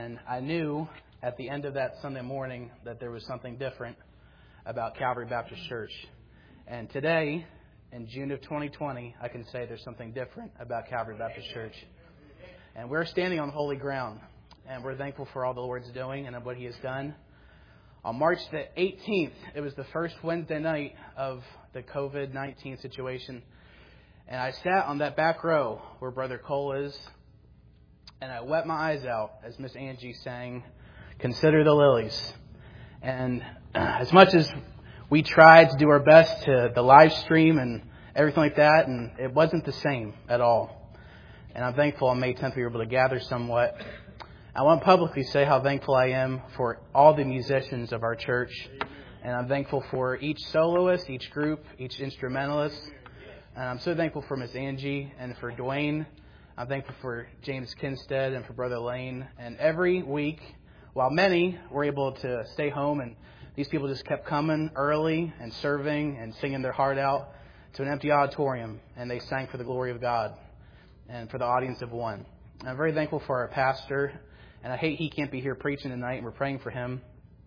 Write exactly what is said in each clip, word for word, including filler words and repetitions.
And I knew at the end of that Sunday morning that there was something different about Calvary Baptist Church. And today, in June of twenty twenty, I can say there's something different about Calvary Baptist Church. And we're standing on holy ground. And we're thankful for all the Lord's doing and what He has done. On March the eighteenth, it was the first Wednesday night of the covid nineteen situation. And I sat on that back row where Brother Cole is. And I wept my eyes out as Miss Angie sang, "Consider the Lilies." And as much as we tried to do our best to the live stream and everything like that, and it wasn't the same at all. And I'm thankful on May tenth we were able to gather somewhat. I want to publicly say how thankful I am for all the musicians of our church. And I'm thankful for each soloist, each group, each instrumentalist. And I'm so thankful for Miss Angie and for Dwayne. I'm thankful for James Kinstead and for Brother Lane. And every week, while many were able to stay home, and these people just kept coming early and serving and singing their heart out to an empty auditorium. And they sang for the glory of God and for the audience of one. And I'm very thankful for our pastor. And I hate he can't be here preaching tonight, and we're praying for him.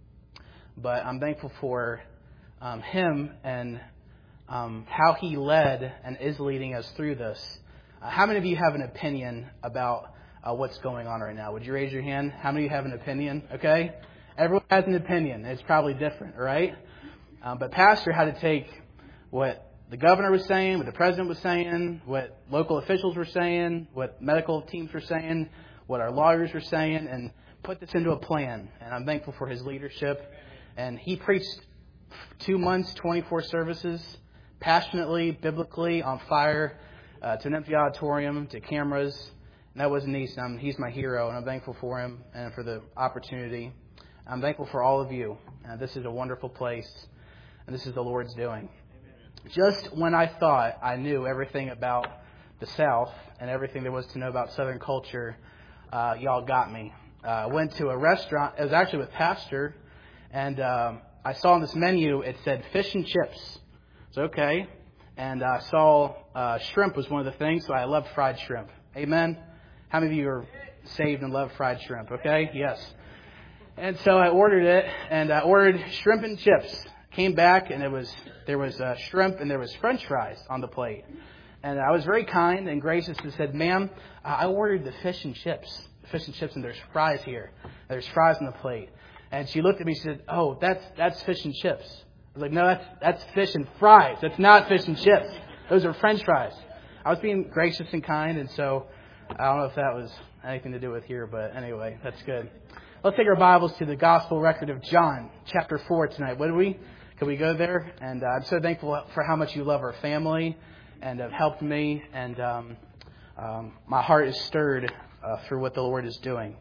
But I'm thankful for um, him and um, how he led and is leading us through this. Uh, how many of you have an opinion about uh, what's going on right now? Would you raise your hand? How many of you have an opinion? Okay. Everyone has an opinion. It's probably different, right? Um, but Pastor had to take what the governor was saying, what the president was saying, what local officials were saying, what medical teams were saying, what our lawyers were saying, and put this into a plan. And I'm thankful for his leadership. And he preached two months, twenty-four services, passionately, biblically, on fire, uh, to an empty auditorium, to cameras. And that wasn't easy. Um, he's my hero, and I'm thankful for him and for the opportunity. I'm thankful for all of you. Uh, this is a wonderful place, and this is the Lord's doing. Amen. Just when I thought I knew everything about the South and everything there was to know about Southern culture, Uh, y'all got me. I uh, went to a restaurant. It was actually with Pastor. And um, I saw on this menu, it said fish and chips. It's okay. And I saw uh, shrimp was one of the things. So I love fried shrimp. Amen. How many of you are saved and love fried shrimp? Okay. Yes. And so I ordered it. And I ordered shrimp and chips. Came back and it was there was uh, shrimp and there was French fries on the plate. And I was very kind and gracious and said, "Ma'am, I ordered the fish and chips. Fish and chips, and there's fries here. There's fries on the plate." And she looked at me and she said, "Oh, that's that's fish and chips." I was like, "No, that's that's fish and fries. That's not fish and chips. Those are French fries." I was being gracious and kind, and so I don't know if that was anything to do with here, but anyway, that's good. Let's take our Bibles to the Gospel record of John, chapter four tonight. Would we? Can we go there? And uh, I'm so thankful for how much you love our family and have helped me, and um, um, my heart is stirred uh, through what the Lord is doing,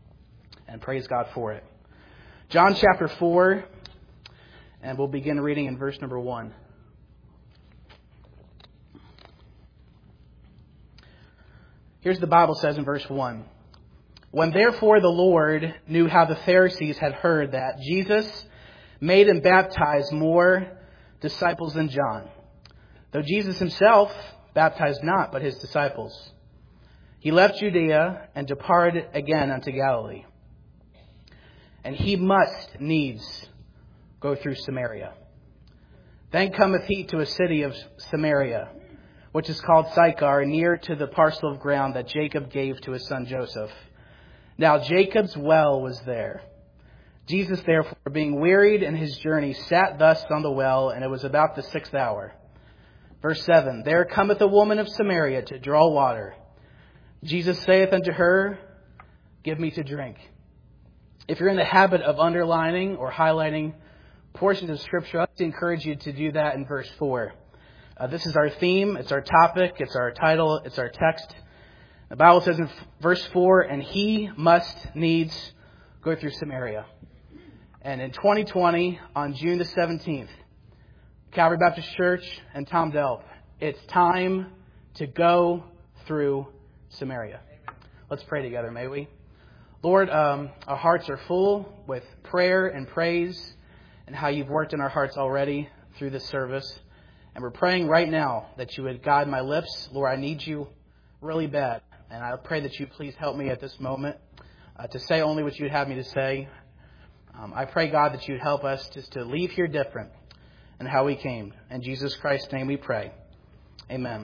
and praise God for it. John chapter four, and we'll begin reading in verse number one. Here's the Bible says in verse one. "When therefore the Lord knew how the Pharisees had heard that Jesus made and baptized more disciples than John, though Jesus himself baptized not, but his disciples, he left Judea and departed again unto Galilee. And he must needs go through Samaria. Then cometh he to a city of Samaria, which is called Sychar, near to the parcel of ground that Jacob gave to his son Joseph. Now Jacob's well was there. Jesus therefore, being wearied in his journey, sat thus on the well, and it was about the sixth hour. Verse seven, There cometh a woman of Samaria to draw water. Jesus saith unto her, Give me to drink. If you're in the habit of underlining or highlighting portions of Scripture, I'd like to encourage you to do that in verse four. Uh, this is our theme, it's our topic, it's our title, it's our text. The Bible says in verse four, And he must needs go through Samaria. And in twenty twenty, on June the seventeenth, Calvary Baptist Church and Tom Delp, it's time to go through Samaria. Let's pray together, may we? Lord, um, our hearts are full with prayer and praise and how you've worked in our hearts already through this service. And we're praying right now that you would guide my lips. Lord, I need you really bad. And I pray that you please help me at this moment uh, to say only what you'd have me to say. Um, I pray, God, that you'd help us just to leave here different in how we came. In Jesus Christ's name we pray. Amen.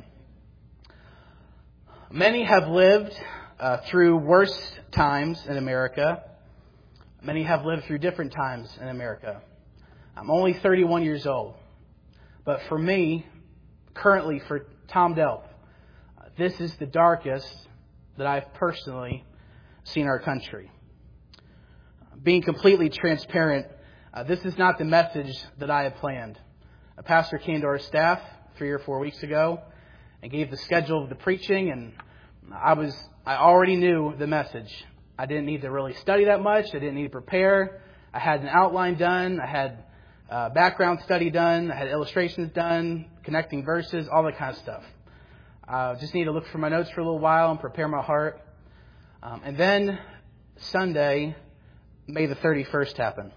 Many have lived uh, through worse times in America. Many have lived through different times in America. I'm only thirty-one years old. But for me, currently for Tom Delp, this is the darkest that I've personally seen our country. Being completely transparent, uh, this is not the message that I had planned. A pastor came to our staff three or four weeks ago and gave the schedule of the preaching, and I was I already knew the message. I didn't need to really study that much. I didn't need to prepare. I had an outline done. I had uh, background study done. I had illustrations done, connecting verses, all that kind of stuff. I uh, just need to look for my notes for a little while and prepare my heart. Um, and then Sunday, May the thirty-first happened.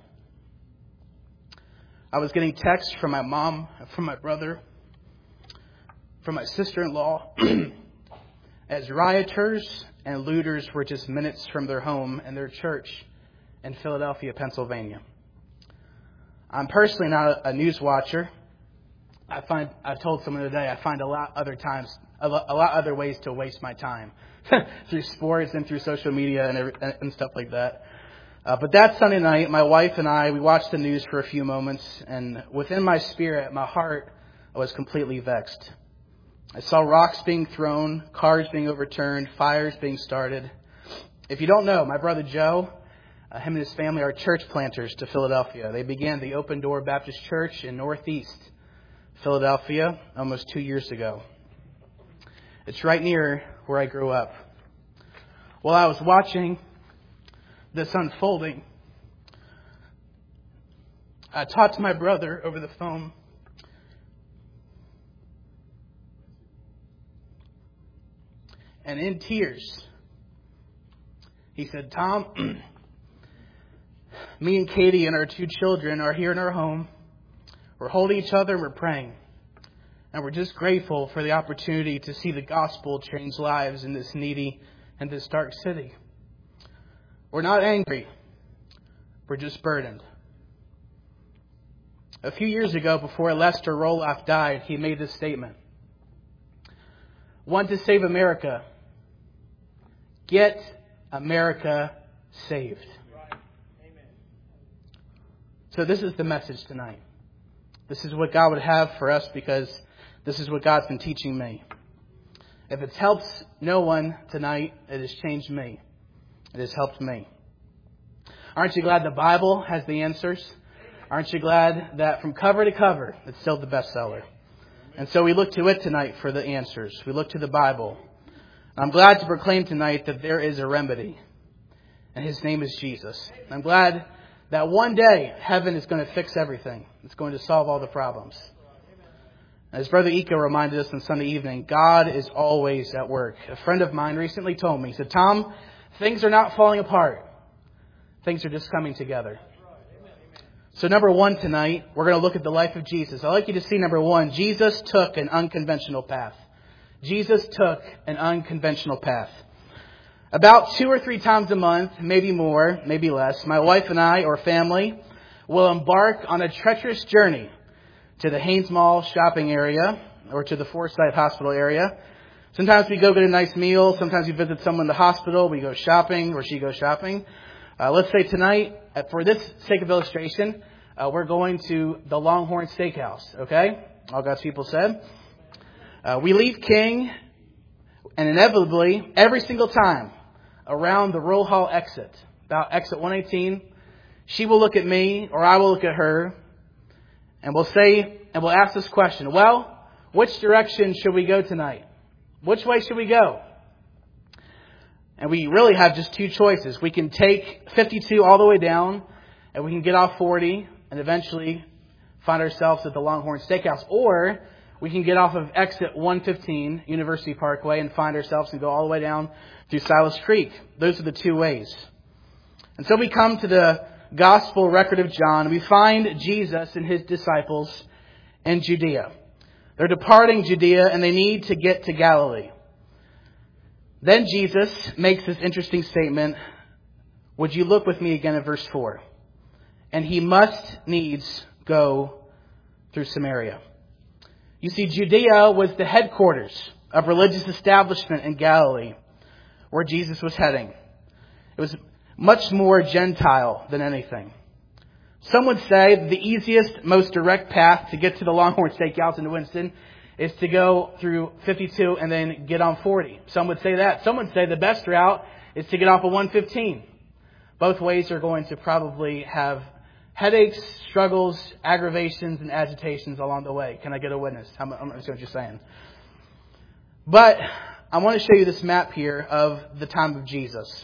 I was getting texts from my mom, from my brother, from my sister-in-law, as rioters and looters were just minutes from their home and their church in Philadelphia, Pennsylvania. I'm personally not a news watcher. I find I've told someone today I find a lot other times a lot, a lot other ways to waste my time through sports and through social media and every, and stuff like that. Uh, but that Sunday night, my wife and I, we watched the news for a few moments, and within my spirit, my heart was completely vexed. I saw rocks being thrown, cars being overturned, fires being started. If you don't know, my brother Joe, uh, him and his family are church planters to Philadelphia. They began the Open Door Baptist Church in Northeast Philadelphia almost two years ago. It's right near where I grew up. While I was watching this unfolding, I talked to my brother over the phone. And in tears, he said, "Tom, me and Katie and our two children are here in our home. We're holding each other and we're praying. And we're just grateful for the opportunity to see the gospel change lives in this needy and this dark city. We're not angry. We're just burdened." A few years ago, before Lester Roloff died, he made this statement. "Want to save America? Get America saved." So this is the message tonight. This is what God would have for us, because this is what God's been teaching me. If it's helped no one tonight, it has changed me. It has helped me. Aren't you glad the Bible has the answers? Aren't you glad that from cover to cover, it's still the bestseller? And so we look to it tonight for the answers. We look to the Bible. I'm glad to proclaim tonight that there is a remedy, and His name is Jesus. I'm glad that one day heaven is going to fix everything. It's going to solve all the problems. As Brother Ika reminded us on Sunday evening, God is always at work. A friend of mine recently told me, he said, "Tom, things are not falling apart. Things are just coming together." So number one tonight, we're going to look at the life of Jesus. I'd like you to see number one, Jesus took an unconventional path. Jesus took an unconventional path. About two or three times a month, maybe more, maybe less, my wife and I, or family, will embark on a treacherous journey to the Haynes Mall shopping area or to the Forsyth Hospital area. Sometimes we go get a nice meal. Sometimes we visit someone in the hospital. We go shopping, or she goes shopping. Uh, let's say tonight, for this sake of illustration, uh, we're going to the Longhorn Steakhouse. Okay? All God's people said. Uh, we leave King, and inevitably, every single time, around the Roll Hall exit, about exit one eighteen, she will look at me, or I will look at her, and we'll say, and we'll ask this question: well, which direction should we go tonight? Which way should we go? And we really have just two choices. We can take fifty-two all the way down, and we can get off forty, and eventually find ourselves at the Longhorn Steakhouse. Or we can get off of exit one fifteen, University Parkway, and find ourselves and go all the way down through Silas Creek. Those are the two ways. And so we come to the Gospel record of John, and we find Jesus and His disciples in Judea. They're departing Judea, and they need to get to Galilee. Then Jesus makes this interesting statement would you look with me again at verse four? And he must needs go through Samaria. You see, Judea was the headquarters of religious establishment in Galilee, where Jesus was heading. It was much more Gentile than anything. Some would say that the easiest, most direct path to get to the Longhorn Steakhouse in Winston is to go through fifty-two and then get on forty. Some would say that. Some would say the best route is to get off of one fifteen. Both ways are going to probably have headaches, struggles, aggravations, and agitations along the way. Can I get a witness? I'm, I'm what you're saying. But I want to show you this map here of the time of Jesus.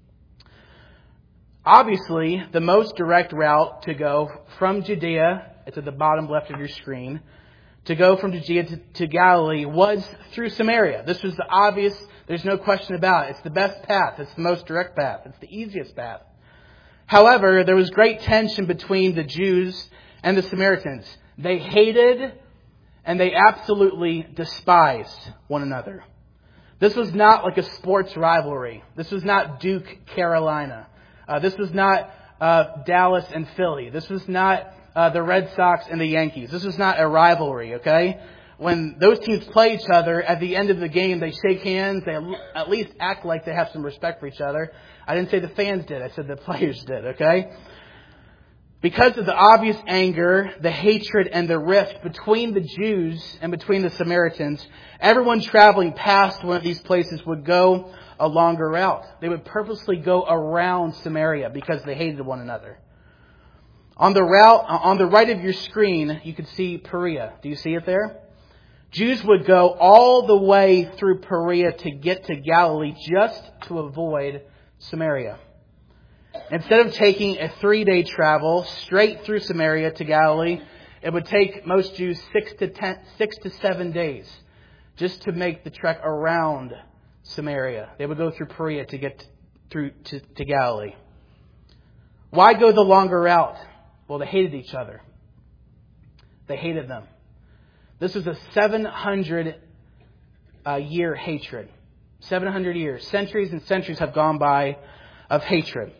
Obviously, the most direct route to go from Judea, it's at the bottom left of your screen, to go from Judea to, to Galilee was through Samaria. This was the obvious, there's no question about it. It's the best path. It's the most direct path. It's the easiest path. However, there was great tension between the Jews and the Samaritans. They hated and they absolutely despised one another. This was not like a sports rivalry. This was not Duke, Carolina. Uh, this was not uh, Dallas and Philly. This was not uh, the Red Sox and the Yankees. This was not a rivalry, okay? When those teams play each other, at the end of the game, they shake hands. They at least act like they have some respect for each other. I didn't say the fans did. I said the players did, okay? Because of the obvious anger, the hatred, and the rift between the Jews and between the Samaritans, everyone traveling past one of these places would go a longer route. They would purposely go around Samaria because they hated one another. On the route, on the right of your screen, you can see Perea. Do you see it there? Jews would go all the way through Perea to get to Galilee just to avoid Samaria. Instead of taking a three-day travel straight through Samaria to Galilee, it would take most Jews six to ten, six to seven days just to make the trek around Samaria. They would go through Perea to get through to, to Galilee. Why go the longer route? Well, they hated each other. They hated them. This was a seven hundred uh, year hatred. seven hundred years. Centuries and centuries have gone by of hatred.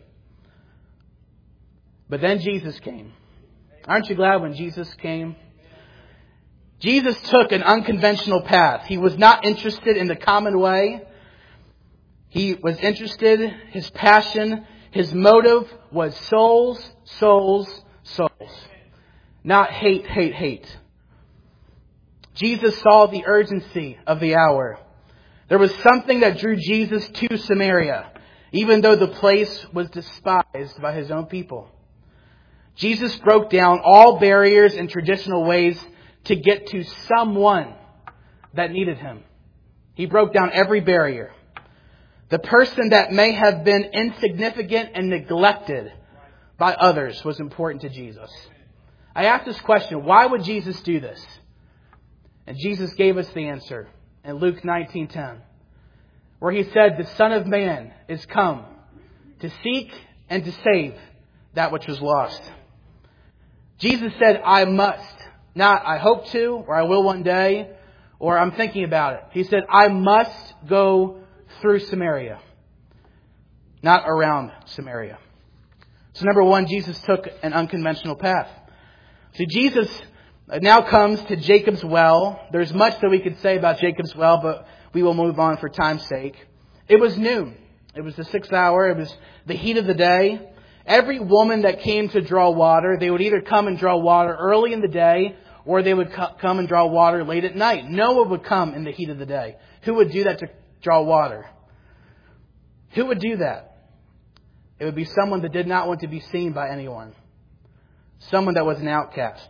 But then Jesus came. Aren't you glad when Jesus came? Jesus took an unconventional path. He was not interested in the common way. He was interested, his passion, his motive was souls, souls, souls. Not hate, hate, hate. Jesus saw the urgency of the hour. There was something that drew Jesus to Samaria, even though the place was despised by his own people. Jesus broke down all barriers and traditional ways to get to someone that needed him. He broke down every barrier. The person that may have been insignificant and neglected by others was important to Jesus. I asked this question, why would Jesus do this? And Jesus gave us the answer in Luke nineteen ten, where he said, the Son of Man is come to seek and to save that which was lost. Jesus said, I must, not I hope to, or I will one day, or I'm thinking about it. He said, I must go through Samaria, not around Samaria. So number one, Jesus took an unconventional path. See, Jesus now comes to Jacob's well. There's much that we could say about Jacob's well, but we will move on for time's sake. It was noon. It was the sixth hour. It was the heat of the day. Every woman that came to draw water, they would either come and draw water early in the day, or they would co- come and draw water late at night. No one would come in the heat of the day. Who would do that to draw water? Who would do that? It would be someone that did not want to be seen by anyone. Someone that was an outcast.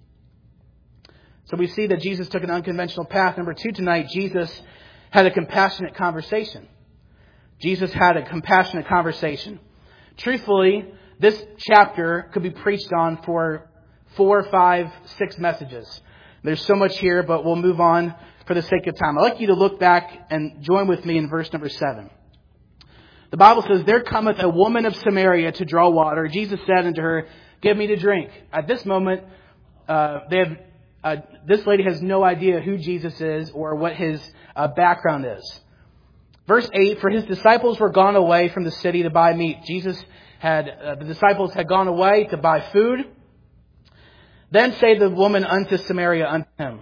So we see that Jesus took an unconventional path. Number two tonight, Jesus had a compassionate conversation. Jesus had a compassionate conversation. Truthfully, this chapter could be preached on for four, five, six messages. There's so much here, but we'll move on for the sake of time. I'd like you to look back and join with me in verse number seven. The Bible says, there cometh a woman of Samaria to draw water. Jesus said unto her, give me to drink. At this moment, uh, they have, uh, this lady has no idea who Jesus is or what his uh, background is. Verse eight, for his disciples were gone away from the city to buy meat. Jesus had, uh, the disciples had gone away to buy food. Then said the woman unto Samaria unto him,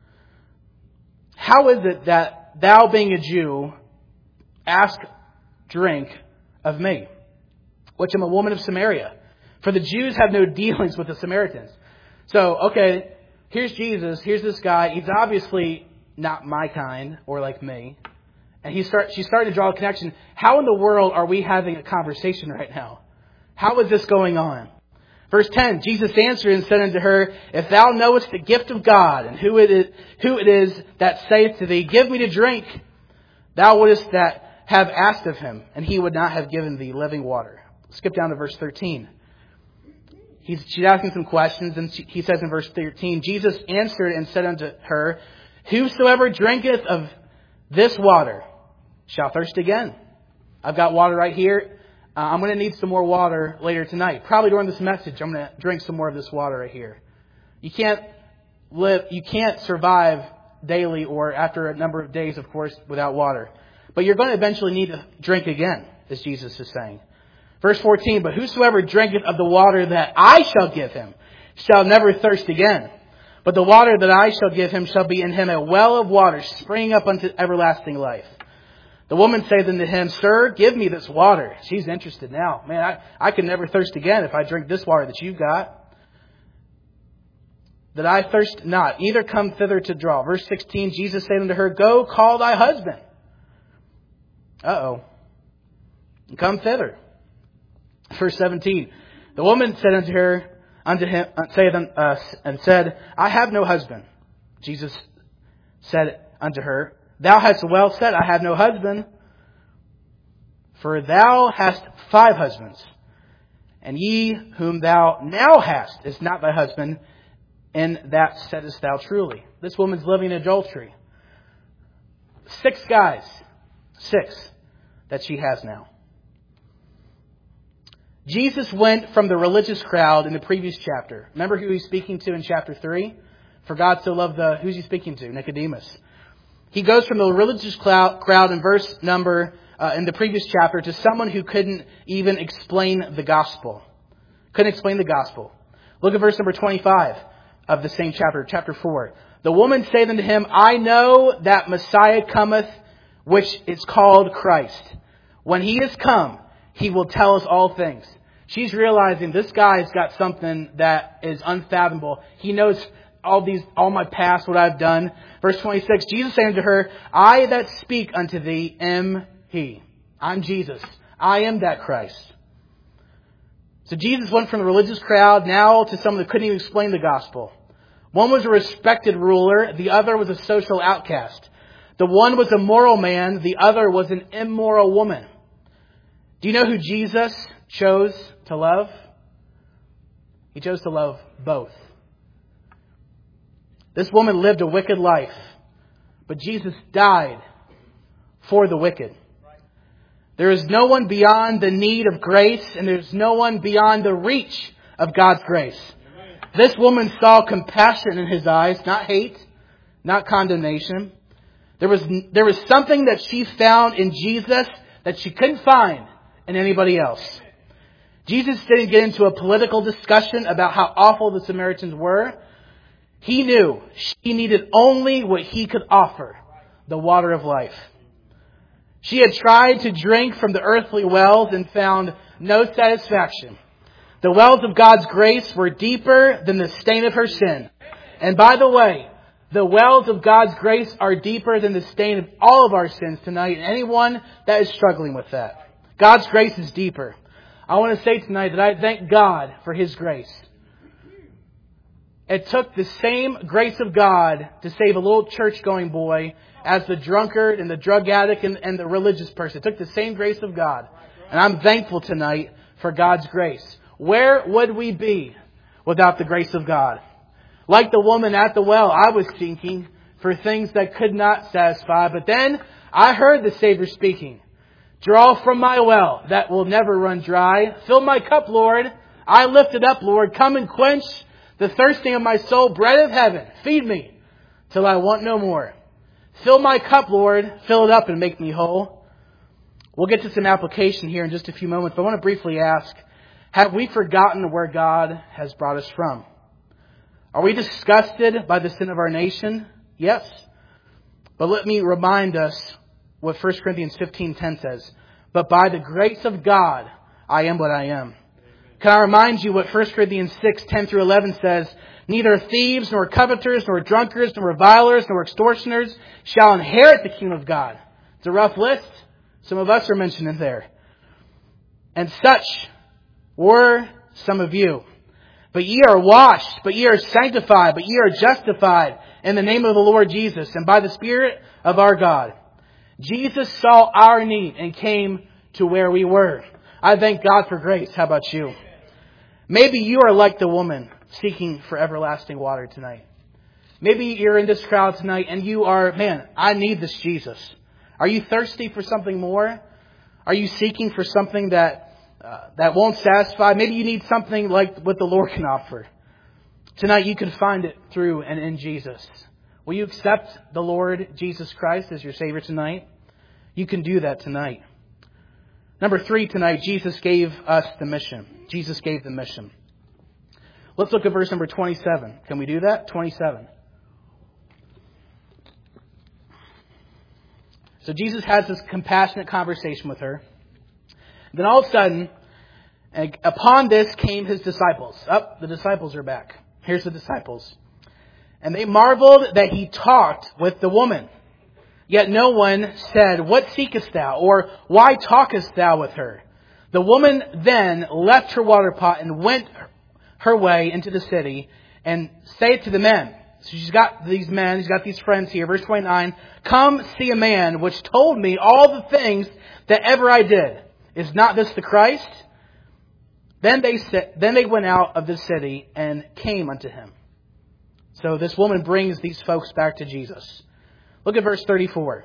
how is it that thou, being a Jew, ask drink of me, which am a woman of Samaria? For the Jews have no dealings with the Samaritans. So, okay, here's Jesus. Here's this guy. He's obviously not my kind or like me. And he start, she's starting to draw a connection. How in the world are we having a conversation right now? How is this going on? Verse ten, Jesus answered and said unto her, if thou knowest the gift of God, and who it is, who it is that saith to thee, give me to drink, thou wouldest that have asked of him, and he would not have given thee living water. Skip down to verse thirteen. He's, she's asking some questions, and she, he says in verse thirteen, Jesus answered and said unto her, whosoever drinketh of this water shall thirst again. I've got water right here. Uh, I'm going to need some more water later tonight. Probably during this message, I'm going to drink some more of this water right here. You can't live, you can't survive daily or after a number of days, of course, without water. But you're going to eventually need to drink again, as Jesus is saying. Verse fourteen, but whosoever drinketh of the water that I shall give him shall never thirst again. But the water that I shall give him shall be in him a well of water springing up unto everlasting life. The woman saith unto him, sir, give me this water. She's interested now. Man, I, I can never thirst again if I drink this water that you've got. That I thirst not, neither come thither to draw. Verse sixteen, Jesus said unto her, go call thy husband. Uh-oh. And come thither. Verse seventeen, the woman said unto her, unto him, saith, uh, and said, I have no husband. Jesus said unto her, thou hast well said, I have no husband. For thou hast five husbands, and ye whom thou now hast is not thy husband, and that saidest thou truly. This woman's living in adultery. Six guys. Six that she has now. Jesus went from the religious crowd in the previous chapter. Remember who he's speaking to in chapter three? For God so loved the... Who's he speaking to? Nicodemus. He goes from the religious crowd in verse number... Uh, in the previous chapter to someone who couldn't even explain the gospel. Couldn't explain the gospel. Look at verse number twenty-five of the same chapter, chapter four. The woman saith unto him, I know that Messiah cometh, which is called Christ. When he is come, he will tell us all things. She's realizing this guy's got something that is unfathomable. He knows all these, all my past, what I've done. Verse twenty-six, Jesus said unto her, I that speak unto thee am he. I'm Jesus. I am that Christ. So Jesus went from the religious crowd now to someone that couldn't even explain the gospel. One was a respected ruler. The other was a social outcast. The one was a moral man. The other was an immoral woman. Do you know who Jesus chose to love? He chose to love both. This woman lived a wicked life, but Jesus died for the wicked. There is no one beyond the need of grace, and there's no one beyond the reach of God's grace. This woman saw compassion in his eyes, not hate, not condemnation. There was, there was something that she found in Jesus that she couldn't find in anybody else. Jesus didn't get into a political discussion about how awful the Samaritans were. He knew she needed only what he could offer, the water of life. She had tried to drink from the earthly wells and found no satisfaction. The wells of God's grace were deeper than the stain of her sin. And by the way, the wells of God's grace are deeper than the stain of all of our sins tonight. And anyone that is struggling with that. God's grace is deeper. I want to say tonight that I thank God for His grace. It took the same grace of God to save a little church-going boy as the drunkard and the drug addict and, and the religious person. It took the same grace of God. And I'm thankful tonight for God's grace. Where would we be without the grace of God? Like the woman at the well, I was seeking for things that could not satisfy. But then I heard the Savior speaking. Draw from my well that will never run dry. Fill my cup, Lord. I lift it up, Lord. Come and quench the thirsting of my soul. Bread of heaven, feed me till I want no more. Fill my cup, Lord. Fill it up and make me whole. We'll get to some application here in just a few moments, but I want to briefly ask, have we forgotten where God has brought us from? Are we disgusted by the sin of our nation? Yes. But let me remind us what First Corinthians fifteen ten says. But by the grace of God, I am what I am. Can I remind you what First Corinthians six ten through eleven says? Neither thieves, nor coveters, nor drunkards, nor revilers, nor extortioners shall inherit the kingdom of God. It's a rough list. Some of us are mentioned in there. And such were some of you. But ye are washed, but ye are sanctified, but ye are justified in the name of the Lord Jesus and by the Spirit of our God. Jesus saw our need and came to where we were. I thank God for grace. How about you? Maybe you are like the woman seeking for everlasting water tonight. Maybe you're in this crowd tonight and you are, man, I need this Jesus. Are you thirsty for something more? Are you seeking for something that uh, that won't satisfy? Maybe you need something like what the Lord can offer. Tonight you can find it through and in Jesus. Will you accept the Lord Jesus Christ as your Savior tonight? You can do that tonight. Number three tonight, Jesus gave us the mission. Jesus gave the mission. Let's look at verse number twenty-seven. Can we do that? twenty-seven. So Jesus has this compassionate conversation with her. Then all of a sudden, upon this came his disciples. Up, oh, the disciples are back. Here's the disciples. And they marveled that he talked with the woman. Yet no one said, What seekest thou? Or why talkest thou with her? The woman then left her water pot and went her way into the city and said to the men. So she's got these men, she's got these friends here. Verse twenty-nine, Come see a man which told me all the things that ever I did. Is not this the Christ? Then they said, then they went out of the city and came unto him. So this woman brings these folks back to Jesus. Look at verse thirty-four.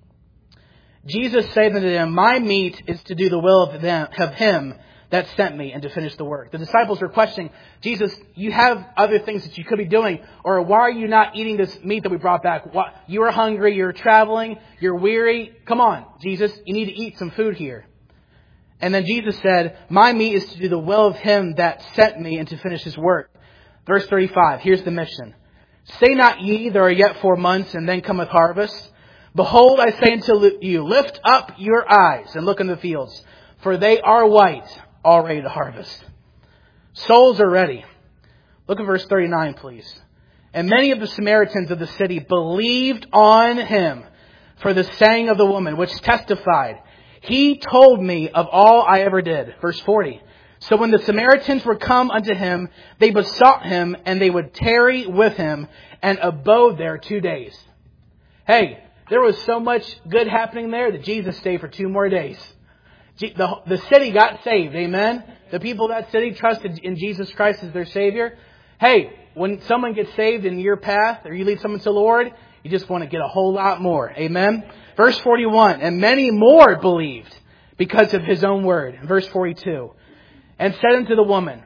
Jesus said unto them, My meat is to do the will of them of him that sent me and to finish the work. The disciples were questioning, Jesus, you have other things that you could be doing, or why are you not eating this meat that we brought back? What, you are hungry, you're traveling, you're weary. Come on, Jesus, you need to eat some food here. And then Jesus said, My meat is to do the will of him that sent me and to finish his work. Verse thirty-five, here's the mission. Say not ye, there are yet four months, and then cometh harvest. Behold, I say unto you, lift up your eyes and look in the fields, for they are white, all ready to harvest. Souls are ready. Look at verse thirty-nine, please. And many of the Samaritans of the city believed on him for the saying of the woman, which testified, He told me of all I ever did. Verse forty. So when the Samaritans were come unto him, they besought him, and they would tarry with him, and abode there two days. Hey, there was so much good happening there that Jesus stayed for two more days. The, the city got saved, amen? The people of that city trusted in Jesus Christ as their Savior. Hey, when someone gets saved in your path, or you lead someone to the Lord, you just want to get a whole lot more, amen? Verse forty-one, and many more believed because of his own word. Verse forty-two, and said unto the woman,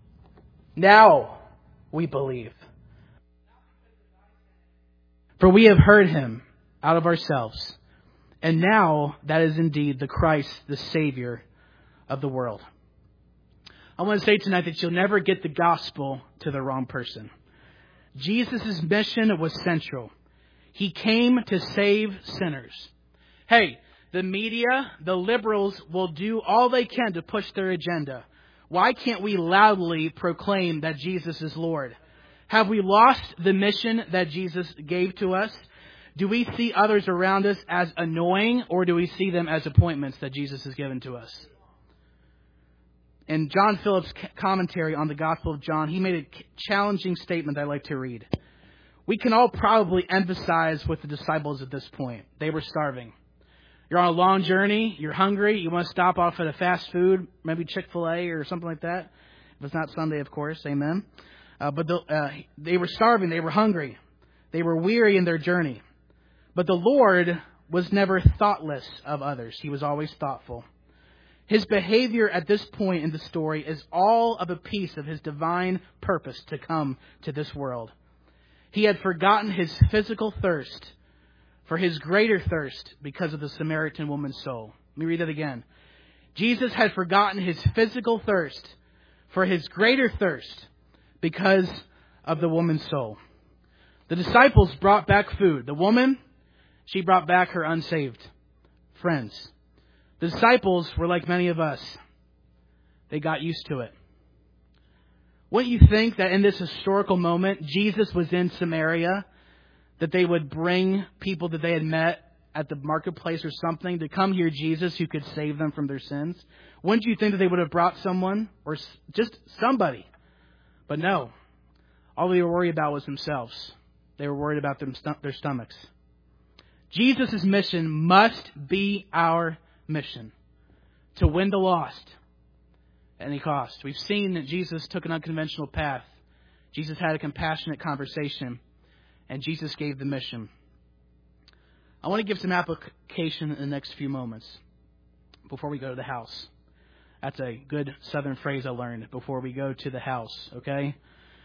Now we believe. For we have heard him out of ourselves. And now that is indeed the Christ, the Savior of the world. I want to say tonight that you'll never get the gospel to the wrong person. Jesus' mission was central. He came to save sinners. Hey, the media, the liberals will do all they can to push their agenda. Why can't we loudly proclaim that Jesus is Lord? Have we lost the mission that Jesus gave to us? Do we see others around us as annoying, or do we see them as appointments that Jesus has given to us? In John Phillips' commentary on the Gospel of John, he made a challenging statement that I'd like to read. We can all probably empathize with the disciples at this point. They were starving. You're on a long journey. You're hungry. You want to stop off at a fast food, maybe Chick-fil-A or something like that. If it's not Sunday, of course. Amen. Uh, but the, uh, they were starving. They were hungry. They were weary in their journey. But the Lord was never thoughtless of others. He was always thoughtful. His behavior at this point in the story is all of a piece of his divine purpose to come to this world. He had forgotten his physical thirst for his greater thirst because of the Samaritan woman's soul. Let me read that again. Jesus had forgotten his physical thirst for his greater thirst because of the woman's soul. The disciples brought back food. The woman, she brought back her unsaved friends. The disciples were like many of us. They got used to it. Wouldn't you think that in this historical moment, Jesus was in Samaria, that they would bring people that they had met at the marketplace or something to come hear Jesus who could save them from their sins? Wouldn't you think that they would have brought someone or just somebody? But no. All they were worried about was themselves. They were worried about them, their stomachs. Jesus' mission must be our mission. To win the lost at any cost. We've seen that Jesus took an unconventional path. Jesus had a compassionate conversation. And Jesus gave the mission. I want to give some application in the next few moments before we go to the house. That's a good southern phrase I learned, before we go to the house, okay?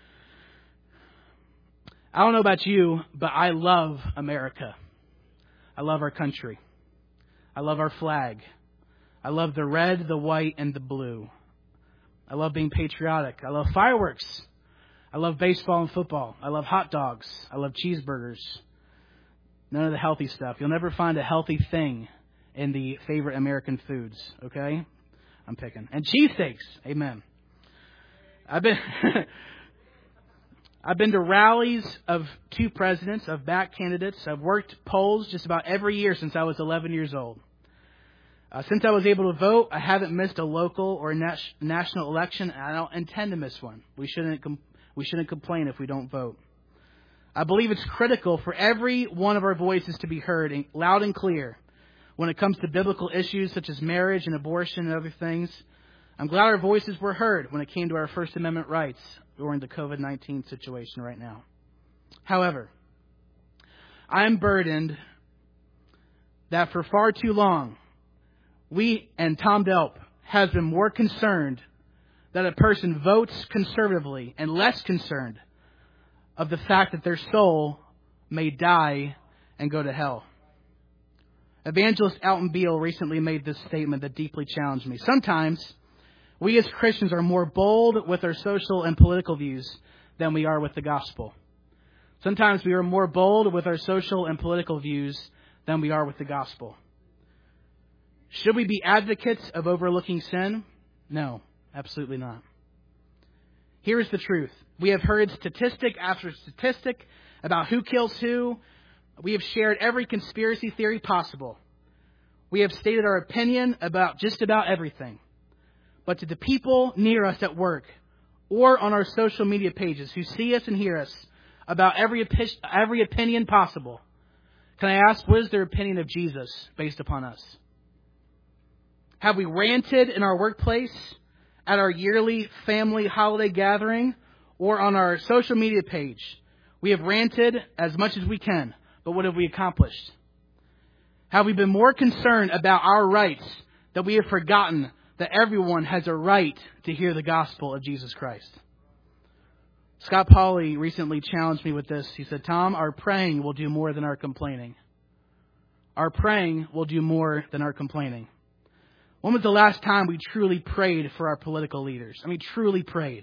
I don't know about you, but I love America. I love our country. I love our flag. I love the red, the white, and the blue. I love being patriotic. I love fireworks. I love baseball and football. I love hot dogs. I love cheeseburgers. None of the healthy stuff. You'll never find a healthy thing in the favorite American foods, okay? I'm picking. And cheesesteaks. Amen. I've been I've been to rallies of two presidents, of backed candidates. I've worked polls just about every year since I was eleven years old. Uh, since I was able to vote, I haven't missed a local or nas- national election, and I don't intend to miss one. We shouldn't com- we shouldn't complain if we don't vote. I believe it's critical for every one of our voices to be heard in, loud and clear when it comes to biblical issues such as marriage and abortion and other things. I'm glad our voices were heard when it came to our First Amendment rights during the covid nineteen situation right now. However, I am burdened that for far too long, we and Tom Delp has been more concerned that a person votes conservatively and less concerned of the fact that their soul may die and go to hell. Evangelist Alton Beal recently made this statement that deeply challenged me. Sometimes we as Christians are more bold with our social and political views than we are with the gospel. Sometimes we are more bold with our social and political views than we are with the gospel. Should we be advocates of overlooking sin? No, absolutely not. Here is the truth. We have heard statistic after statistic about who kills who. We have shared every conspiracy theory possible. We have stated our opinion about just about everything. But to the people near us at work or on our social media pages who see us and hear us about every opi- every opinion possible, can I ask, what is their opinion of Jesus based upon us? Have we ranted in our workplace, at our yearly family holiday gathering, or on our social media page? We have ranted as much as we can, but what have we accomplished? Have we been more concerned about our rights that we have forgotten that everyone has a right to hear the gospel of Jesus Christ? Scott Pauley recently challenged me with this. He said, Tom, our praying will do more than our complaining. Our praying will do more than our complaining. When was the last time we truly prayed for our political leaders? I mean, truly prayed.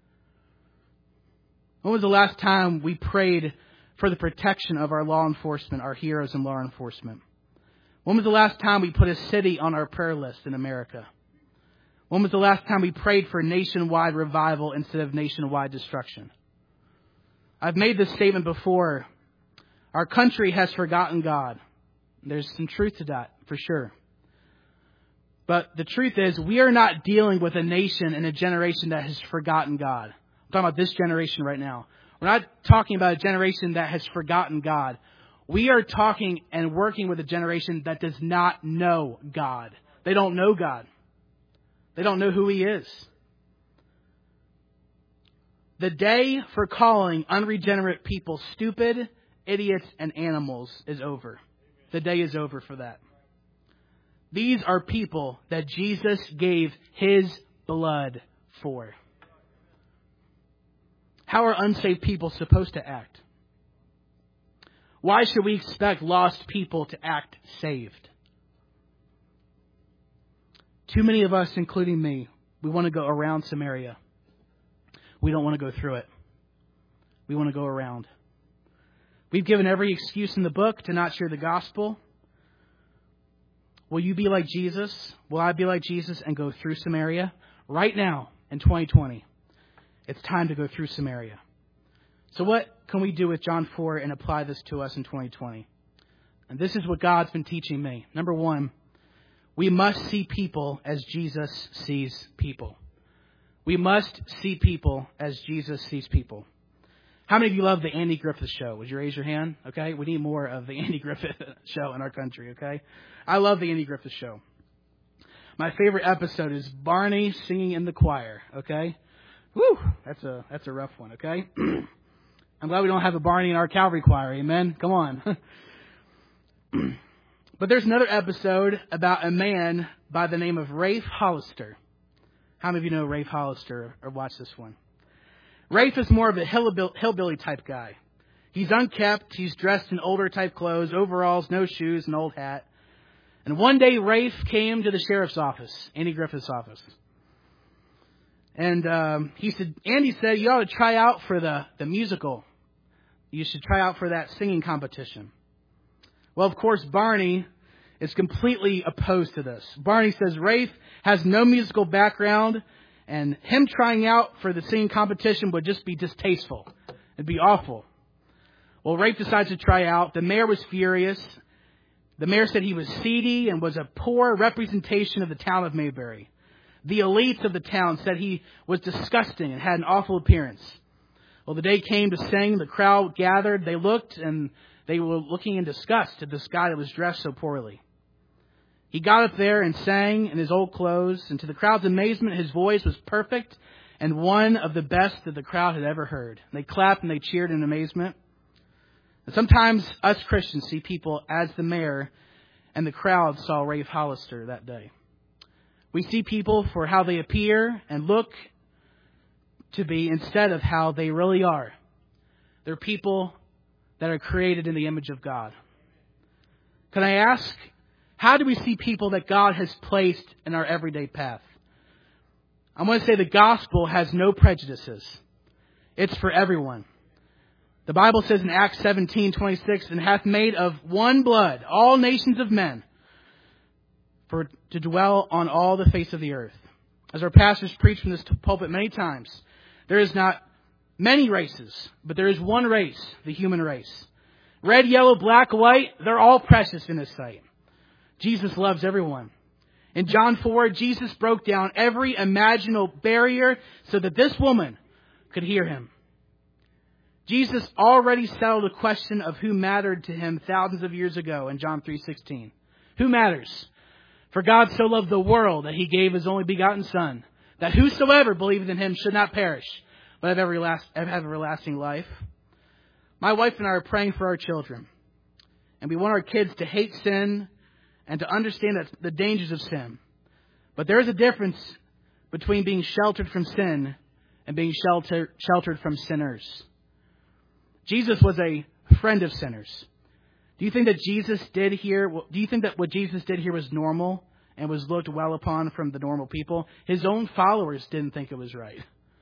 When was the last time we prayed for the protection of our law enforcement, our heroes in law enforcement? When was the last time we put a city on our prayer list in America? When was the last time we prayed for nationwide revival instead of nationwide destruction? I've made this statement before. Our country has forgotten God. There's some truth to that, for sure. But the truth is, we are not dealing with a nation and a generation that has forgotten God. I'm talking about this generation right now. We're not talking about a generation that has forgotten God. We are talking and working with a generation that does not know God. They don't know God. They don't know who He is. The day for calling unregenerate people stupid, idiots, and animals is over. The day is over for that. These are people that Jesus gave His blood for. How are unsaved people supposed to act? Why should we expect lost people to act saved? Too many of us, including me, we want to go around Samaria. We don't want to go through it. We want to go around. We've given every excuse in the book to not share the gospel. Will you be like Jesus? Will I be like Jesus and go through Samaria? Right now, in twenty twenty, it's time to go through Samaria. So what can we do with John four and apply this to us in twenty twenty? And this is what God's been teaching me. Number one, we must see people as Jesus sees people. We must see people as Jesus sees people. How many of you love the Andy Griffith Show? Would you raise your hand? Okay, we need more of the Andy Griffith Show in our country, okay? I love the Andy Griffith Show. My favorite episode is Barney singing in the choir, okay? Whew, that's a that's a rough one, okay? I'm glad we don't have a Barney in our Calvary choir, amen? Come on. But there's another episode about a man by the name of Rafe Hollister. How many of you know Rafe Hollister or watch this one? Rafe is more of a hillbilly type guy. He's unkempt. He's dressed in older type clothes, overalls, no shoes, an old hat. And one day Rafe came to the sheriff's office, Andy Griffith's office. And um, he said, Andy said, you ought to try out for the, the musical. You should try out for that singing competition. Well, of course, Barney is completely opposed to this. Barney says Rafe has no musical background, and him trying out for the singing competition would just be distasteful. It'd be awful. Well, Rafe decides to try out. The mayor was furious. The mayor said he was seedy and was a poor representation of the town of Mayberry. The elites of the town said he was disgusting and had an awful appearance. Well, the day came to sing. The crowd gathered. They looked, and they were looking in disgust at this guy that was dressed so poorly. He got up there and sang in his old clothes, and to the crowd's amazement, his voice was perfect and one of the best that the crowd had ever heard. And they clapped and they cheered in amazement. And sometimes us Christians see people as the mayor, and the crowd saw Rafe Hollister that day. We see people for how they appear and look to be instead of how they really are. They're people that are created in the image of God. Can I ask, how do we see people that God has placed in our everyday path? I want to say the gospel has no prejudices. It's for everyone. The Bible says in Acts seventeen twenty-six, and hath made of one blood all nations of men for to dwell on all the face of the earth. As our pastors preach from this pulpit many times, there is not many races, but there is one race, the human race. Red, yellow, black, white, they're all precious in His sight. Jesus loves everyone. In John four, Jesus broke down every imaginable barrier so that this woman could hear Him. Jesus already settled the question of who mattered to Him thousands of years ago in John three sixteen. Who matters? For God so loved the world that He gave His only begotten Son, that whosoever believeth in Him should not perish, but have everlasting life. My wife and I are praying for our children. And we want our kids to hate sin and to understand that the dangers of sin. But there is a difference between being sheltered from sin and being shelter, sheltered from sinners. Jesus was a friend of sinners. Do you think that Jesus did here, do you think that what Jesus did here was normal and was looked well upon from the normal people? His own followers didn't think it was right.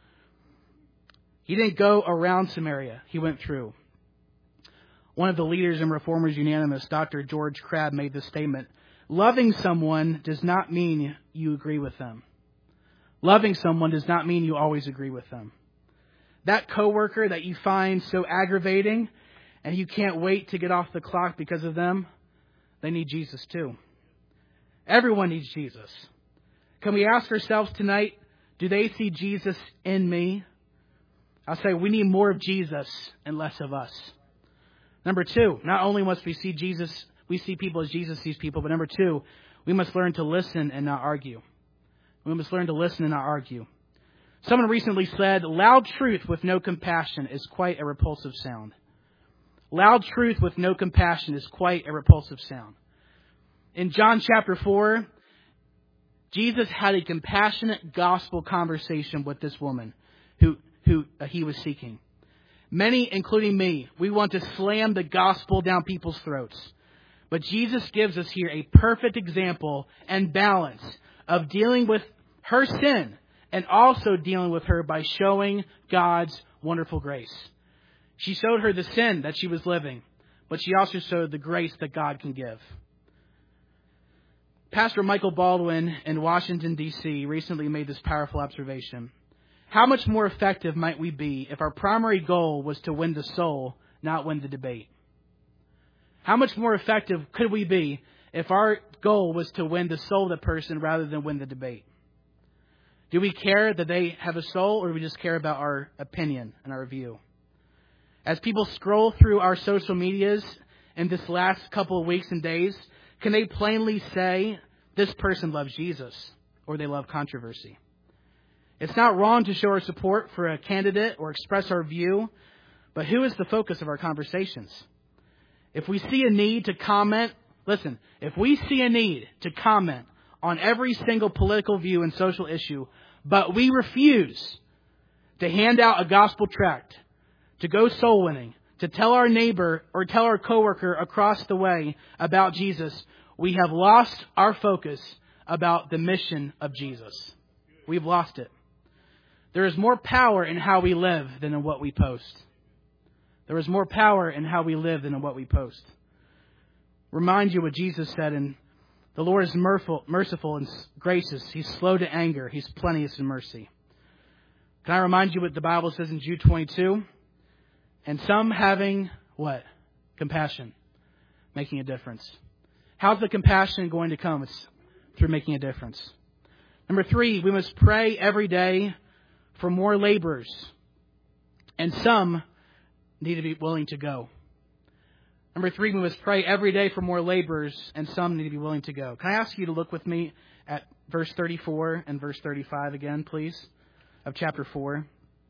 He didn't go around Samaria. He went through. One of the leaders in Reformers Unanimous, Doctor George Crabb, made this statement. Loving someone does not mean you agree with them. Loving someone does not mean you always agree with them. That coworker that you find so aggravating and you can't wait to get off the clock because of them, they need Jesus too. Everyone needs Jesus. Can we ask ourselves tonight, do they see Jesus in me? I'll say we need more of Jesus and less of us. Number two, not only must we see Jesus, we see people as Jesus sees people, but number two, we must learn to listen and not argue. We must learn to listen and not argue. Someone recently said, loud truth with no compassion is quite a repulsive sound. Loud truth with no compassion is quite a repulsive sound. In John chapter four, Jesus had a compassionate gospel conversation with this woman who, who uh, he was seeking. Many, including me, we want to slam the gospel down people's throats. But Jesus gives us here a perfect example and balance of dealing with her sin and also dealing with her by showing God's wonderful grace. She showed her the sin that she was living, but she also showed the grace that God can give. Pastor Michael Baldwin in Washington, D C recently made this powerful observation. How much more effective might we be if our primary goal was to win the soul, not win the debate? How much more effective could we be if our goal was to win the soul of the person rather than win the debate? Do we care that they have a soul, or do we just care about our opinion and our view? As people scroll through our social medias in this last couple of weeks and days, can they plainly say, this person loves Jesus, or they love controversy? It's not wrong to show our support for a candidate or express our view, but who is the focus of our conversations? If we see a need to comment, listen, if we see a need to comment on every single political view and social issue, but we refuse to hand out a gospel tract, to go soul winning, to tell our neighbor or tell our coworker across the way about Jesus, we have lost our focus about the mission of Jesus. We've lost it. There is more power in how we live than in what we post. There is more power in how we live than in what we post. Remind you what Jesus said, and the Lord is merciful, merciful and gracious. He's slow to anger. He's plenteous in mercy. Can I remind you what the Bible says in Jude twenty-two? And some having what? Compassion. Making a difference. How's the compassion going to come? It's through making a difference. Number three, we must pray every day for more laborers. And some need to be willing to go. Number three, we must pray every day for more laborers, and some need to be willing to go. Can I ask you to look with me at verse thirty-four and verse thirty-five again, please, of chapter four?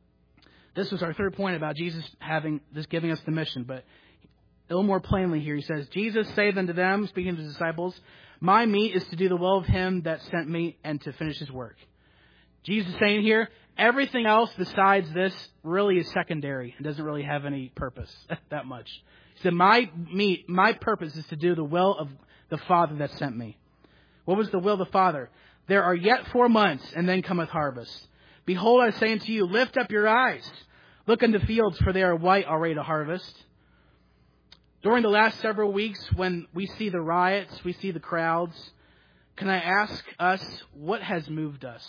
This was our third point about Jesus having this, giving us the mission, but a little more plainly here, he says, Jesus saith unto them, speaking to the disciples, my meat is to do the will of him that sent me and to finish his work. Jesus is saying here, everything else besides this really is secondary and doesn't really have any purpose that much. He said, my meat, my purpose is to do the will of the Father that sent me. What was the will of the Father? There are yet four months, and then cometh harvest. Behold, I say unto you, lift up your eyes. Look unto the fields, for they are white already to harvest. During the last several weeks, when we see the riots, we see the crowds, can I ask us, what has moved us?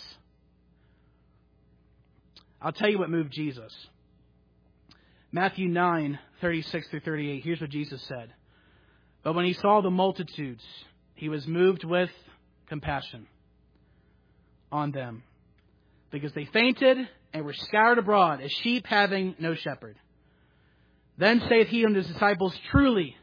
I'll tell you what moved Jesus. Matthew nine, thirty-six through thirty-eight. Here's what Jesus said. But when he saw the multitudes, he was moved with compassion on them, because they fainted and were scattered abroad as sheep having no shepherd. Then saith he unto his disciples, truly,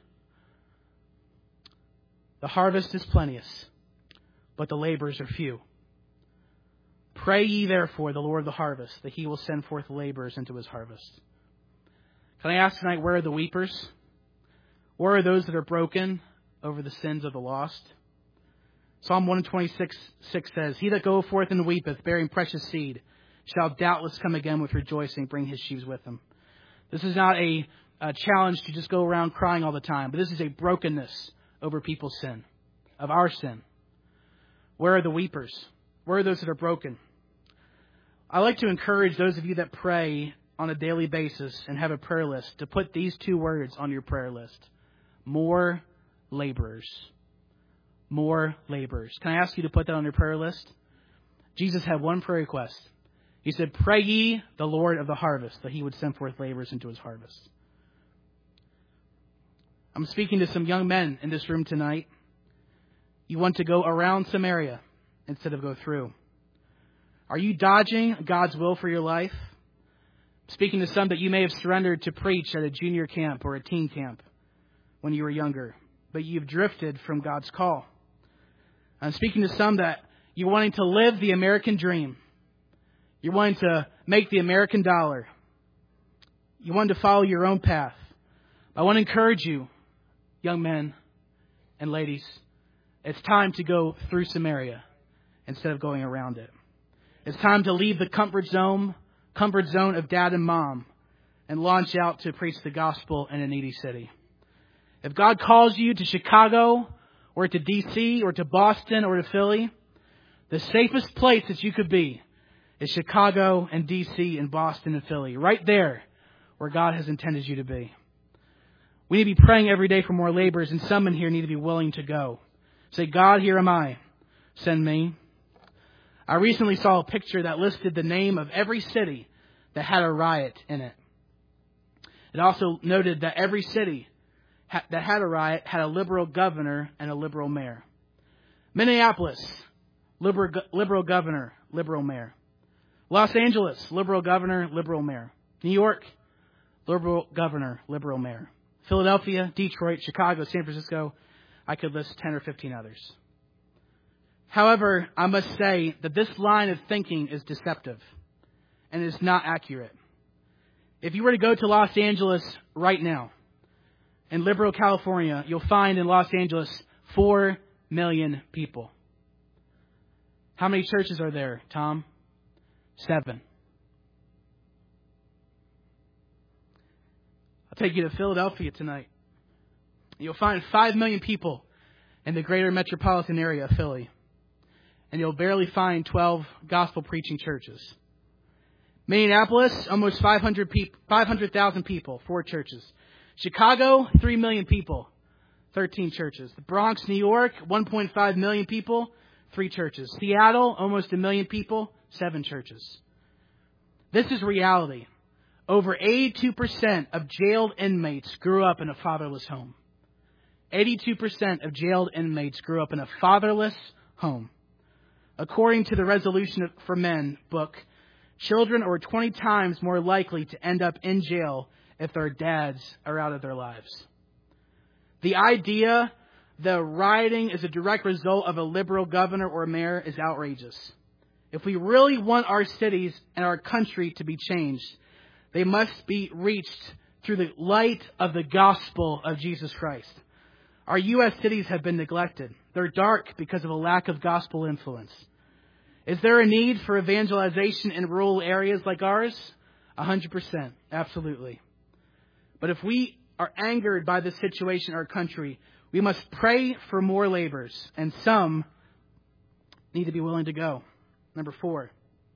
the harvest is plenteous, but the laborers are few. Pray ye therefore the Lord of the harvest, that he will send forth laborers into his harvest. Can I ask tonight, where are the weepers? Where are those that are broken over the sins of the lost? Psalm one twenty-six six says, he that goeth forth and weepeth, bearing precious seed, shall doubtless come again with rejoicing, bring his sheaves with him. This is not a, a challenge to just go around crying all the time, but this is a brokenness over people's sin, of our sin. Where are the weepers? Where are those that are broken? I like to encourage those of you that pray on a daily basis and have a prayer list to put these two words on your prayer list. More laborers. More laborers. Can I ask you to put that on your prayer list? Jesus had one prayer request. He said, pray ye the Lord of the harvest, that he would send forth laborers into his harvest. I'm speaking to some young men in this room tonight. You want to go around Samaria instead of go through. Are you dodging God's will for your life? Speaking to some that you may have surrendered to preach at a junior camp or a teen camp when you were younger, but you've drifted from God's call. I'm speaking to some that you're wanting to live the American dream. You're wanting to make the American dollar. You want to follow your own path. I want to encourage you, young men and ladies, it's time to go through Samaria instead of going around it. It's time to leave the comfort zone, comfort zone of dad and mom and launch out to preach the gospel in a needy city. If God calls you to Chicago or to D C or to Boston or to Philly, The safest place that you could be is Chicago and D C and Boston and Philly. Right there where God has intended you to be. We need to be praying every day for more laborers, and some in here need to be willing to go. Say, God, here am I. Send me. I recently saw a picture that listed the name of every city that had a riot in it. It also noted that every city ha- that had a riot had a liberal governor and a liberal mayor. Minneapolis, liberal, liberal governor, liberal mayor. Los Angeles, liberal governor, liberal mayor. New York, liberal governor, liberal mayor. Philadelphia, Detroit, Chicago, San Francisco. I could list ten or fifteen others. However, I must say that this line of thinking is deceptive and is not accurate. If you were to go to Los Angeles right now, in liberal California, you'll find in Los Angeles four million people. How many churches are there, Tom? Seven. I'll take you to Philadelphia tonight. You'll find five million people in the greater metropolitan area of Philly. And you'll barely find twelve gospel preaching churches. Minneapolis, almost five hundred thousand people, four churches. Chicago, three million people, thirteen churches. The Bronx, New York, one point five million people, three churches. Seattle, almost a million people, seven churches. This is reality. Over eighty-two percent of jailed inmates grew up in a fatherless home. eighty-two percent of jailed inmates grew up in a fatherless home. According to the Resolution for Men book, children are twenty times more likely to end up in jail if their dads are out of their lives. The idea that rioting is a direct result of a liberal governor or mayor is outrageous. If we really want our cities and our country to be changed, they must be reached through the light of the gospel of Jesus Christ. Our U S cities have been neglected. They're dark because of a lack of gospel influence. Is there a need for evangelization in rural areas like ours? A hundred percent. Absolutely. But if we are angered by the situation in our country, we must pray for more laborers, and some need to be willing to go. Number four,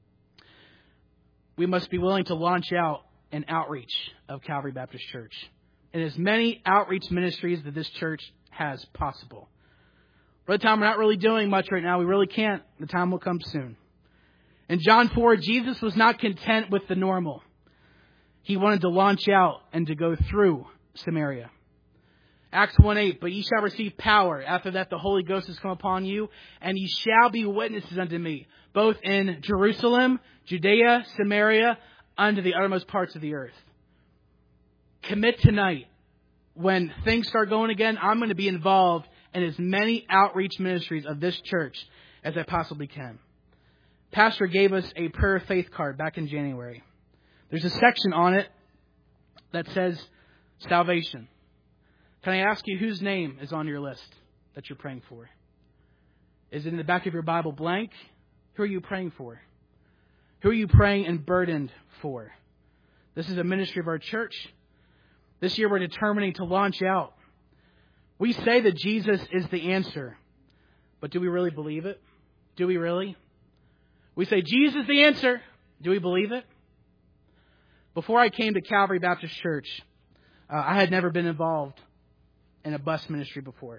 we must be willing to launch out an outreach of Calvary Baptist Church in as many outreach ministries that this church has possible. Brother Tom, we're not really doing much right now. We really can't. The time will come soon. In John four, Jesus was not content with the normal. He wanted to launch out and to go through Samaria. Acts one eight, but ye shall receive power. After that, the Holy Ghost has come upon you, and ye shall be witnesses unto me, both in Jerusalem, Judea, Samaria, unto the uttermost parts of the earth. Commit tonight. When things start going again, I'm going to be involved in as many outreach ministries of this church as I possibly can. Pastor gave us a prayer of faith card back in January. There's a section on it that says salvation. Can I ask you whose name is on your list that you're praying for? Is it in the back of your Bible blank? Who are you praying for? Who are you praying and burdened for? This is a ministry of our church. This year we're determining to launch out. We say that Jesus is the answer, but do we really believe it? Do we really? We say Jesus is the answer. Do we believe it? Before I came to Calvary Baptist Church, uh, I had never been involved in a bus ministry before.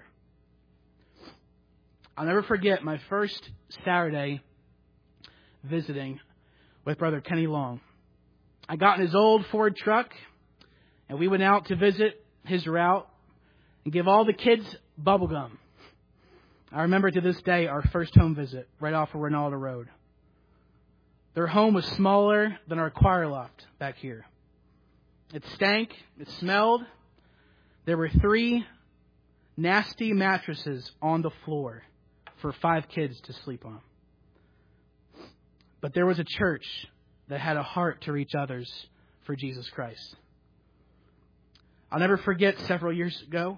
I'll never forget my first Saturday visiting with Brother Kenny Long. I got in his old Ford truck, and we went out to visit his route and give all the kids bubble gum. I remember to this day our first home visit right off of Ronaldo Road. Their home was smaller than our choir loft back here. It stank. It smelled. There were three nasty mattresses on the floor for five kids to sleep on. But there was a church that had a heart to reach others for Jesus Christ. I'll never forget several years ago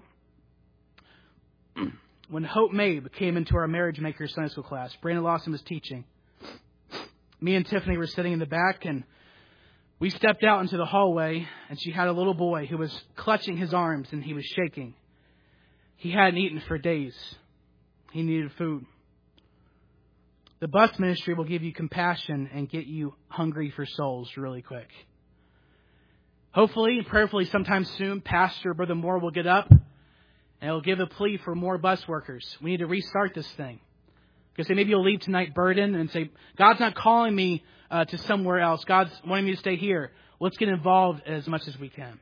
when Hope Mabe came into our Marriage Maker Sunday School class. Brandon Lawson was teaching. Me and Tiffany were sitting in the back, and we stepped out into the hallway, and she had a little boy who was clutching his arms, and he was shaking. He hadn't eaten for days. He needed food. The bus ministry will give you compassion and get you hungry for souls really quick. Hopefully, prayerfully, sometime soon, Pastor Brother Moore will get up and he'll give a plea for more bus workers. We need to restart this thing. Because maybe you'll leave tonight burdened and say, God's not calling me uh, to somewhere else. God's wanting me to stay here. Let's get involved as much as we can.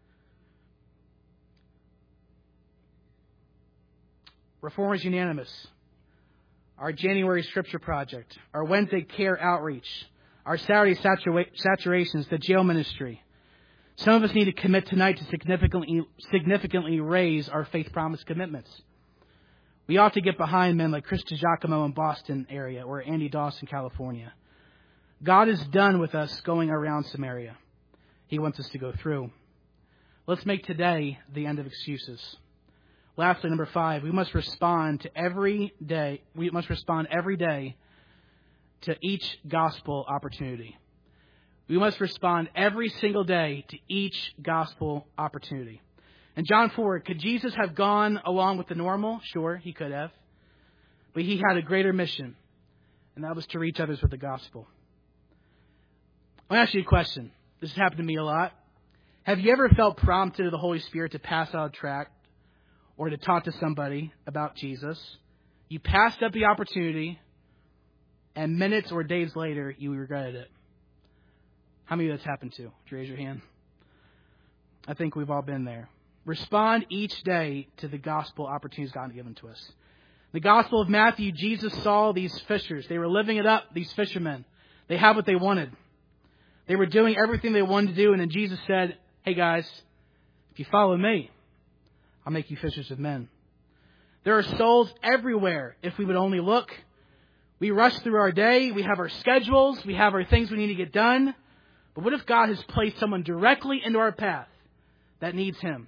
Reformers Unanimous, our January Scripture Project, our Wednesday Care Outreach, our Saturday satura- Saturations, the jail ministry. Some of us need to commit tonight to significantly, significantly raise our faith promise commitments. We ought to get behind men like Chris DiGiacomo in Boston area or Andy Dawson, California. God is done with us going around Samaria. He wants us to go through. Let's make today the end of excuses. Lastly, number five, we must respond to every day. We must respond every day to each gospel opportunity. We must respond every single day to each gospel opportunity. In John four, could Jesus have gone along with the normal? Sure, he could have. But he had a greater mission, and that was to reach others with the gospel. I'll ask you a question. This has happened to me a lot. Have you ever felt prompted of the Holy Spirit to pass out a tract or to talk to somebody about Jesus? You passed up the opportunity, and minutes or days later, you regretted it. How many of that's happened to? Would you raise your hand? I think we've all been there. Respond each day to the gospel opportunities God has given to us. The Gospel of Matthew, Jesus saw these fishers. They were living it up, these fishermen. They had what they wanted. They were doing everything they wanted to do, and then Jesus said, hey guys, if you follow me, I'll make you fishers of men. There are souls everywhere if we would only look. We rush through our day. We have our schedules. We have our things we need to get done. But what if God has placed someone directly into our path that needs Him?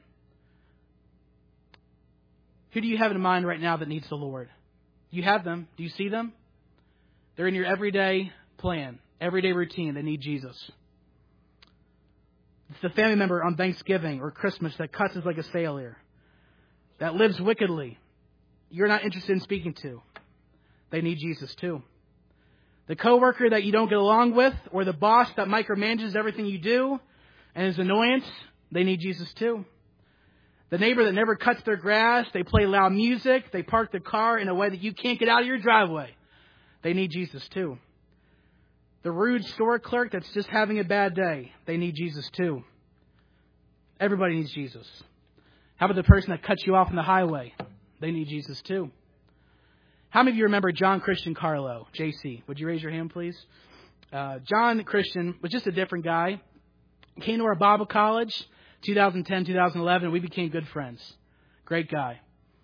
Who do you have in mind right now that needs the Lord? You have them. Do you see them? They're in your everyday plan, everyday routine. They need Jesus. It's the family member on Thanksgiving or Christmas that cusses like a sailor, that lives wickedly. You're not interested in speaking to. They need Jesus too. The coworker that you don't get along with, or the boss that micromanages everything you do and is annoyance, they need Jesus too. The neighbor that never cuts their grass, they play loud music, they park their car in a way that you can't get out of your driveway. They need Jesus too. The rude store clerk that's just having a bad day, they need Jesus too. Everybody needs Jesus. How about the person that cuts you off on the highway? They need Jesus too. How many of you remember John Christian Carlo, J C? Would you raise your hand, please? Uh, John Christian was just a different guy. Came to our Bible college, twenty ten, twenty eleven. We became good friends. Great guy.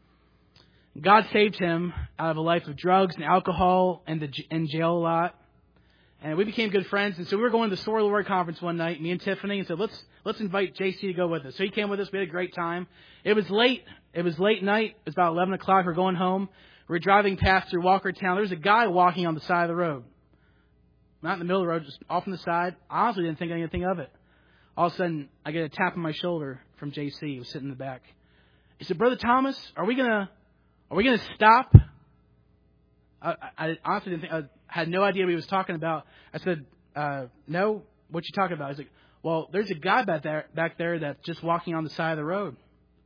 God saved him out of a life of drugs and alcohol and the, in jail a lot. And we became good friends. And so we were going to the Sword of the Word conference one night, me and Tiffany, and said, let's let's invite J C to go with us. So he came with us. We had a great time. It was late. It was late night. It was about eleven o'clock. We're going home. We were driving past through Walkertown. There was a guy walking on the side of the road. Not in the middle of the road, just off on the side. I honestly didn't think anything of it. All of a sudden, I get a tap on my shoulder from J C. He was sitting in the back. He said, Brother Thomas, are we gonna are we gonna stop? I, I honestly didn't think, I had no idea what he was talking about. I said, uh, no, what you talking about? He's like, well, there's a guy back there, back there that's just walking on the side of the road.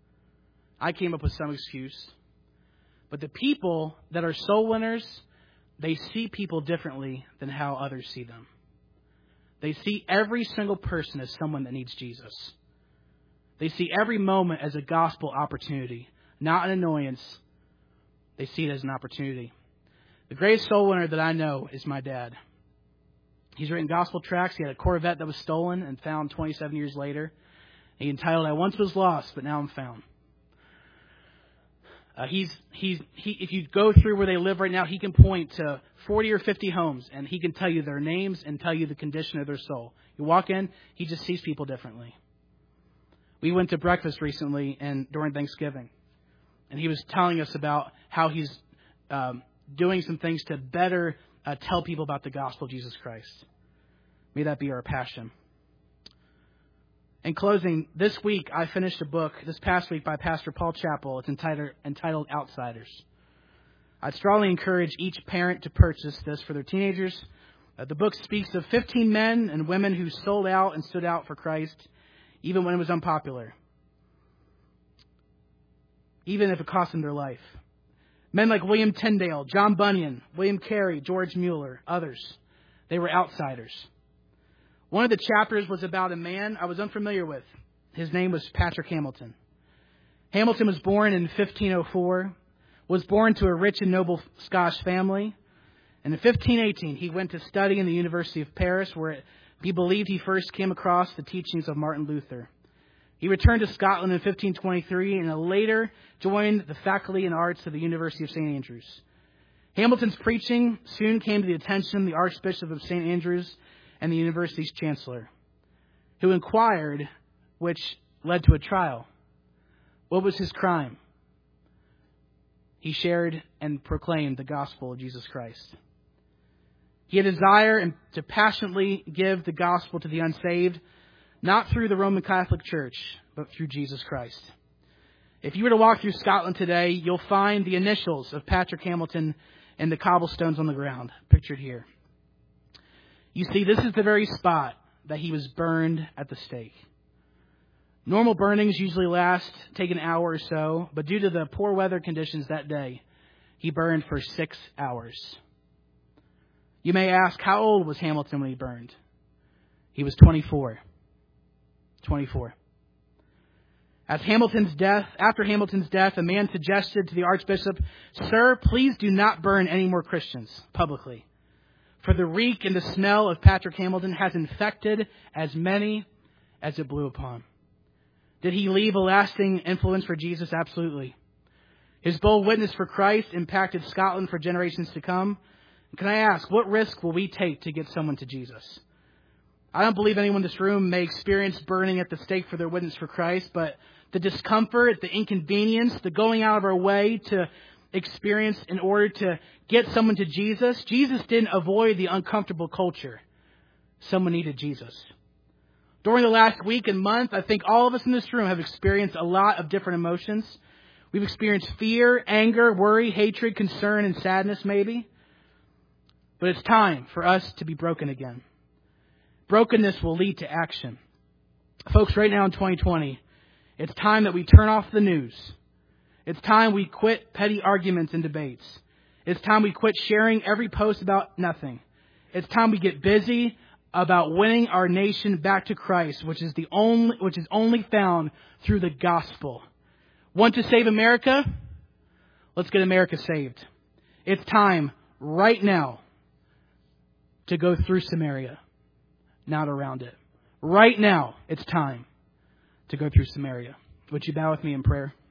I came up with some excuse. But the people that are soul winners, they see people differently than how others see them. They see every single person as someone that needs Jesus. They see every moment as a gospel opportunity, not an annoyance. They see it as an opportunity. The greatest soul winner that I know is my dad. He's written gospel tracts. He had a Corvette that was stolen and found twenty-seven years later. He entitled, I Once Was Lost, But Now I'm Found. Uh, he's he's he. If you go through where they live right now, he can point to forty or fifty homes, and he can tell you their names and tell you the condition of their soul. You walk in, he just sees people differently. We went to breakfast recently and during Thanksgiving, and he was telling us about how he's um, doing some things to better uh, tell people about the gospel of Jesus Christ. May that be our passion. In closing, this week I finished a book, this past week, by Pastor Paul Chappell. It's entitled, entitled Outsiders. I'd strongly encourage each parent to purchase this for their teenagers. Uh, the book speaks of fifteen men and women who sold out and stood out for Christ, even when it was unpopular, even if it cost them their life. Men like William Tyndale, John Bunyan, William Carey, George Mueller, others. They were outsiders. One of the chapters was about a man I was unfamiliar with. His name was Patrick Hamilton. Hamilton was born in fifteen oh four, was born to a rich and noble Scottish family. And in fifteen eighteen, he went to study in the University of Paris, where he believed he first came across the teachings of Martin Luther. He returned to Scotland in fifteen twenty-three and later joined the faculty in arts of the University of Saint Andrews. Hamilton's preaching soon came to the attention of the Archbishop of Saint Andrews and the university's chancellor, who inquired, which led to a trial. What was his crime? He shared and proclaimed the gospel of Jesus Christ. He had a desire to passionately give the gospel to the unsaved, not through the Roman Catholic Church, but through Jesus Christ. If you were to walk through Scotland today, you'll find the initials of Patrick Hamilton in the cobblestones on the ground, pictured here. You see, this is the very spot that he was burned at the stake. Normal burnings usually last, take an hour or so, but due to the poor weather conditions that day, he burned for six hours. You may ask, how old was Hamilton when he burned? He was twenty-four. twenty-four. As Hamilton's death, after Hamilton's death, a man suggested to the Archbishop, "Sir, please do not burn any more Christians publicly, for the reek and the smell of Patrick Hamilton has infected as many as it blew upon." Did he leave a lasting influence for Jesus? Absolutely. His bold witness for Christ impacted Scotland for generations to come. Can I ask, what risk will we take to get someone to Jesus? I don't believe anyone in this room may experience burning at the stake for their witness for Christ, but the discomfort, the inconvenience, the going out of our way to experience in order to get someone to Jesus, Jesus didn't avoid the uncomfortable culture. Someone needed Jesus. During the last week and month, I think all of us in this room have experienced a lot of different emotions. We've experienced fear, anger, worry, hatred, concern, and sadness maybe. But it's time for us to be broken again. Brokenness will lead to action. Folks, right now in twenty twenty, it's time that we turn off the news. It's time we quit petty arguments and debates. It's time we quit sharing every post about nothing. It's time we get busy about winning our nation back to Christ, which is the only, which is only found through the gospel. Want to save America? Let's get America saved. It's time right now to go through Samaria, not around it. Right now, it's time to go through Samaria. Would you bow with me in prayer?